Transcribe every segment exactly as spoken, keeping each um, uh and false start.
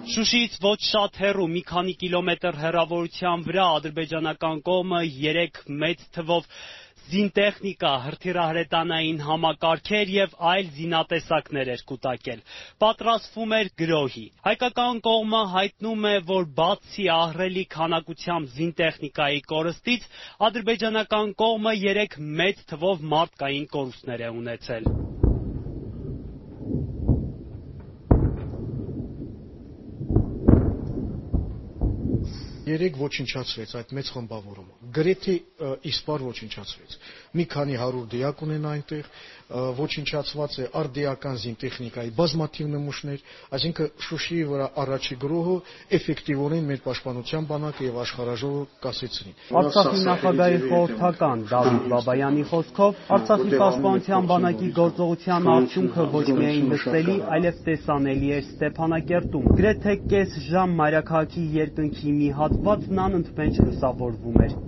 Շուշիից ոչ շատ հեռու մի քանի կիլոմետր հեռավորության վրա ադրբեջանական կողմը երեք մեծ թվով զինտեխնիկա, հրթիռահրետանային համակարգեր եւ այլ զինատեսակներ էր կուտակել։ Պատրաստվում էր գրոհի։ Հայկական կողմը հայտնում է, որ բացի ահռելի քանակությամբ զինտեխնիկայի կորստից, ադրբեջանական կողմը երեք մեծ թվով մարդկային կորուստներ է ունեցել։ Երեք ոչնչացվեց այդ մեծ խմբավորումը, գրեթե իսպար ոչնչացվեց, մի քանի հարյուր դիակ ունեն այնտեղ, ոչնչացված է արդիական զինտեխնիկայի բազմաթիվ նմուշներ, այսինքն Շուշիի վրա առաջի գրոհը էֆեկտիվորեն մեր պաշտպանության բանակը եւ աշխարհաժողովը կասեցրին։ Արցախի նախագահի խորհրդական Դավիթ Բաբայանի խոսքով Արցախի պաշտպանության բանակի գործողության արդյունքը ոչ միայն լսելի, այլև տեսանելի էր Ստեփանակերտում։ Գրեթե կես ժամ մայրաքաղաքի երկնքի մի հատվածն անընդմեջ լուսավորվում էր։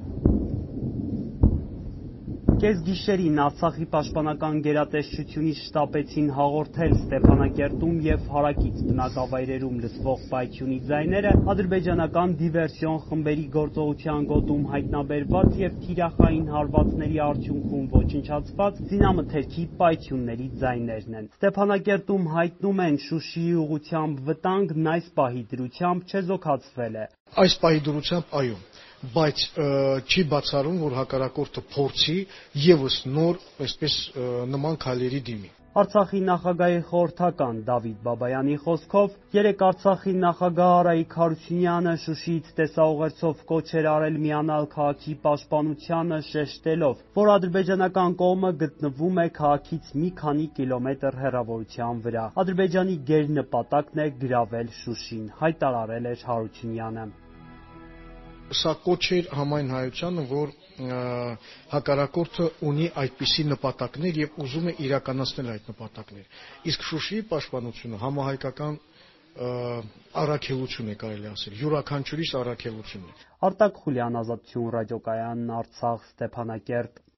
Կեսգիշերին Արցախի պաշտպանական գերատեսչությունից շտապեցին հաղորդել Ստեփանակերտում եւ հարակից բնակավայրերում լսվող պայթյունի ձայները ադրբեջանական դիվերսիոն խմբերի գործողության գոտում հայտնաբերված եւ թիրախային հարվածների արդյունքում ոչնչացված զինամթերքի պայթյունների ձայներն են։ Ստեփանակերտում հայտնում են Շուշիի ուղղությամբ վտանգն այս պահի դրությամբ չեզոքացվել է։ Այս պահի դրությամբ այո, բայց չի բացառում, որ հակառակորդը փորձի եւս նոր, այսպես նման քայլերի դիմի։ Արցախի նախագահի խորհրդական Դավիթ Բաբայանի խոսքով երեք Արցախի նախագահ Արայիկ Հարությունյանը Շուշիից տեսաուղերձով կոչ էր արել միանալ քաղաքի պաշտպանությանը, շեշտելով, որ ադրբեջանական կողմը գտնվում է քաղաքից մի քանի կիլոմետր հեռավորության վրա։ Ադրբեջանի գերնպատակն է գրավել Շուշին, հայտարարել էր Հարությունյանը։ Սա կոչ էր համայն հայությանը, որ հակառակորդը ունի այդպիսի նպատակներ եւ ուզում է իրականացնել այդ նպատակները։ Իսկ Շուշիի պաշտպանությունը համահայկական առաքելություն է, կարելի ասել, յուրաքանչյուրիս առաքելություն է։ Արտակ Խուլյան, Ազատություն ռադիոկայան, Արցախ, Ստեփանակերտ։